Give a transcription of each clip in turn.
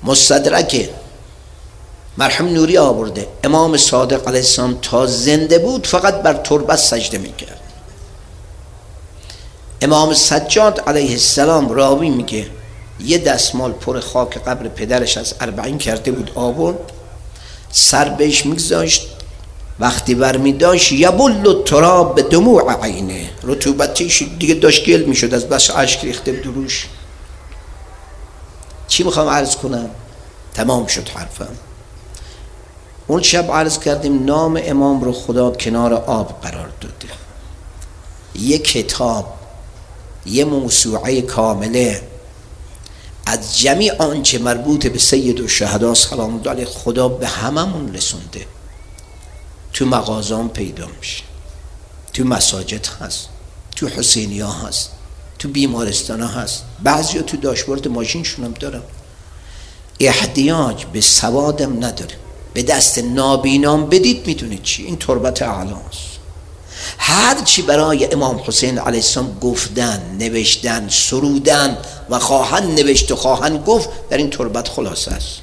مستدرک مرحوم نوری آورده امام صادق علیه السلام تا زنده بود فقط بر تربت سجده میکرد. امام سجاد علیه السلام راوی میگه یه دستمال پر خاک قبر پدرش از 40 کرده بود آورد، سر بهش میگذاشت، وقتی برمی داشت یبل التراب به دموع عینه، رطوبتش دیگه داشت گل میشد از بس اشک ریخته بود روش. چی میخوام عرض کنم؟ تمام شد حرفم. اون شب عرض کردیم نام امام رو خدا کنار آب قرار داده. یه کتاب، یه موسوعه کامله از جمیع آنچه مربوط به سید الشهدا سلام الله علیه خدا به هممون رسونده. تو مغازان پیدا میشه، تو مساجد هست، تو حسینیا هست، تو بیمارستان هست، بعضی تو داشبورد ماشینشون هم دارم. احتیاج به سوادم نداره، به دست نابینام بدید میدونید چی؟ این تربت اعلاست. هر چی برای امام حسین علیه السلام گفتن، نوشتن، سرودن و خواهند نوشت و خواهند گفت در این تربت خلاصه است.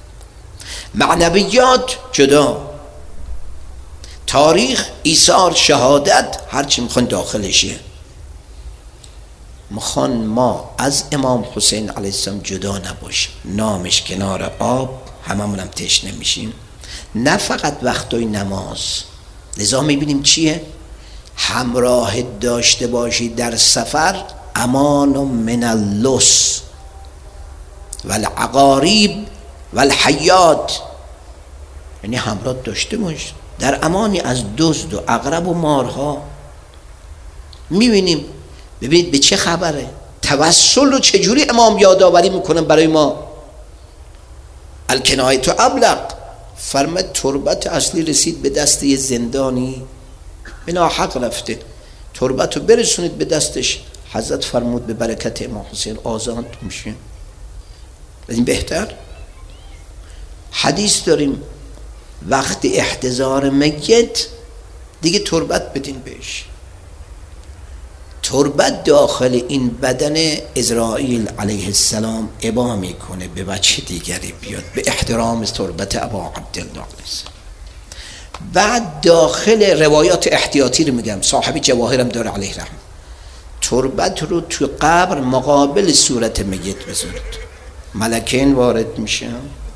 معنویات جدا، تاریخ، ایثار، شهادت، هر چی میخوان داخلشه. میخوان ما از امام حسین علیه السلام جدا نباشیم، نامش کنار آب، هممونم تشنه میشیم. نه فقط وقتای نماز. لذا میبینیم چیه؟ همراه داشته باشی در سفر امان من اللص والعقاریب والحیات، یعنی همراه داشته باش در امانی از دزد و عقرب و مارها. میبینیم، ببینید به چه خبره، توسل رو چجوری امام یادآوری میکنن برای ما. الکنایه ابلغ، فرمود تربت اصلی رسید به دست یه زندانی، بنا حق رفته، تربت رو برسونید به دستش. حضرت فرمود به برکت امام حسین آزاد میشه. این بهتر. حدیث داریم وقتی احتضار میت دیگه تربت بدین بهش. تربت داخل این بدن اسرائیل علیه السلام ابا میکنه به بچه دیگری بیاد، به احترام تربت ابا عبدالله علیه السلام. بعد داخل روایات احتیاطی رو میگم، صاحب جواهرم داره علیه رحم، تربت رو تو قبر مقابل صورت میت بذارید، ملکین وارد میشن